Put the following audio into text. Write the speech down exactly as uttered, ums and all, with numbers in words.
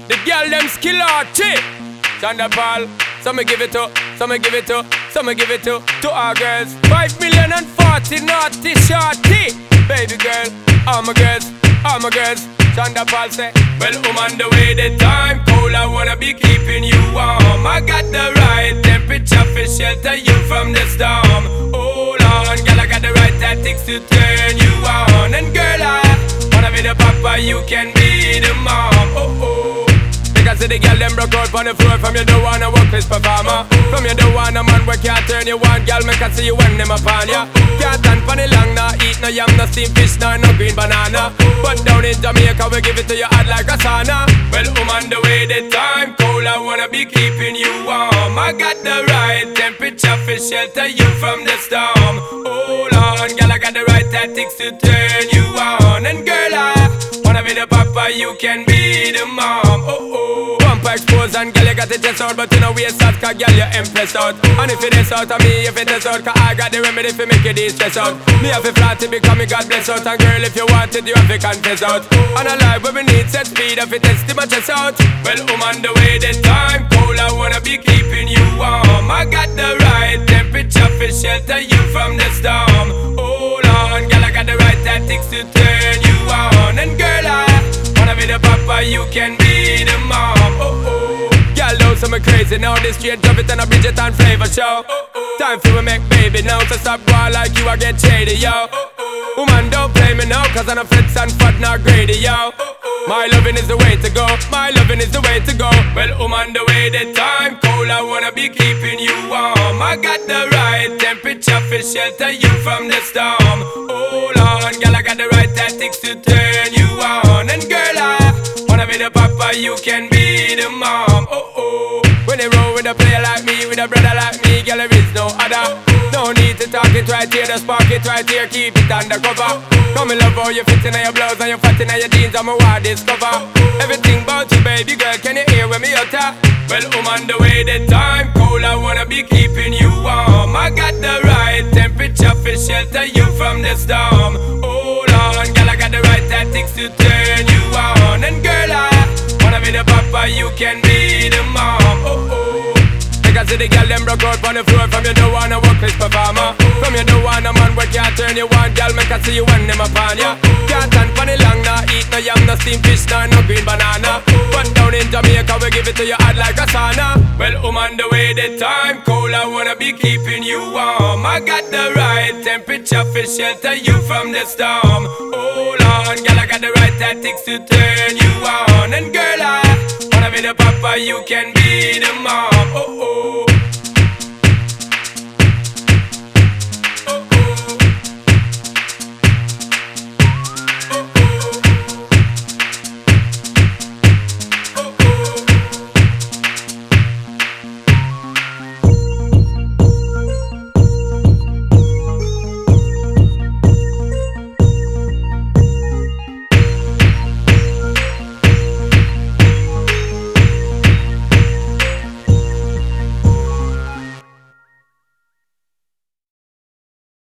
The girl them skill arty. Chanda Paul, some me give it to, some me give it to, some me give it to, to our girls. Five million and forty naughty shorty. Baby girl, all my girls, all my girls. Chanda Paul say, well, I'm on the way, the time cold, I wanna be keeping you warm. I got the right temperature for shelter you from the storm. Hold on, girl, I got the right tactics to turn you on. And girl, I wanna be the papa, you can be the mom. Oh, oh. Because the girl them broke out on the floor. From you don't wanna work this performer. From you don't wanna man where can't turn you on. Girl, me can see you when them upon ya. Can't stand for the long, nah eat no yam, no steamed fish, nah no green banana. But down in Jamaica we give it to you hot like a sauna. Well, I'm on the way, the time cold, I wanna be keeping you warm. I got the right temperature for shelter you from the storm. Hold on, girl, I got the right tactics to turn you on. And girl, I wanna be the papa, you can be the mom. Oh oh. Bumper exposed and girl, you got the chest out, but you know waist out, cause girl, you impressed out. And if it is out of me, if it is out, cause I got the remedy for make you de-stress out. Me have a flat to become me God bless out. And girl, if you want it, you have to confess out. And a life where we need set speed, if it is to my chest out. Well, I'm on the way, the time cold, I wanna be keeping you warm. I got the right temperature for shelter you from the storm. Hold on, girl, I got the right tactics to turn you on. And girl, I wanna be the papa, you can be the mom. Oh oh. Girl, those some crazy now. This straight drop it and a Bridget and flavor show. Oh, oh. Time for we make baby now. So stop going like you, I get shady, yo. Oh, oh. Woman, don't play me now, cause I'm a fits and fat, not greedy, yo. Oh, oh. My loving is the way to go. My loving is the way to go. Well, I'm on the way, the time cold, I wanna be keeping you warm. I got the right temperature for shelter you from the storm. Hold on, girl, I got the right tactics to turn you on. And girl, I wanna be the papa, you can be the mom. Oh oh. When they roll with a player like me, with a brother like me, girl, there is no other. No need to talk it right here, just spark it right here, keep it undercover. Come and love how you fit in your blouse and you fat in your jeans, I'm a wild discover. Everything about you, baby girl, can you hear when me utter? Well, I'm on the way, the time cold, I wanna be keeping you warm. I got the right temperature for shelter you from the storm. Hold on, girl, I got the right tactics to turn you on. And girl, I wanna be the papa, you can be the mom. Oh oh. Because the girl them broke out on the floor. From you don't wanna work this performer. From you don't wanna man where can't turn you on. Girl, me can see you when them upon ya. Can't stand for the long, nah eat no yam, no steamed fish, nah no green banana. But down in Jamaica we give it to you hot like a sauna. Well, I'm on the way, the time cold, I wanna be keeping you warm. I got the right temperature for shelter you from the storm. Hold on, girl, I got the right tactics to turn you on. And girl, I wanna be the papa, you can be